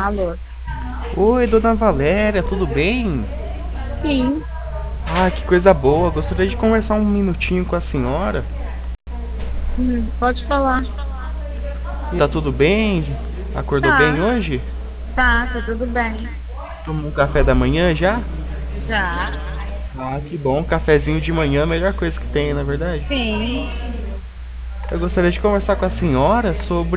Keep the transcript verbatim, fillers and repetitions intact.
Alô? Oi, dona Valéria, tudo bem? Sim, Ah, que coisa boa. Gostaria de conversar um minutinho com a senhora. hum, pode falar. Tá tudo bem? Acordou bem Tá, hoje? tá, tá tudo bem. Tomou um café da manhã já? Já, Ah, que bom. Cafezinho de manhã é a melhor coisa que tem, na verdade. sim. Eu gostaria de conversar com a senhora sobre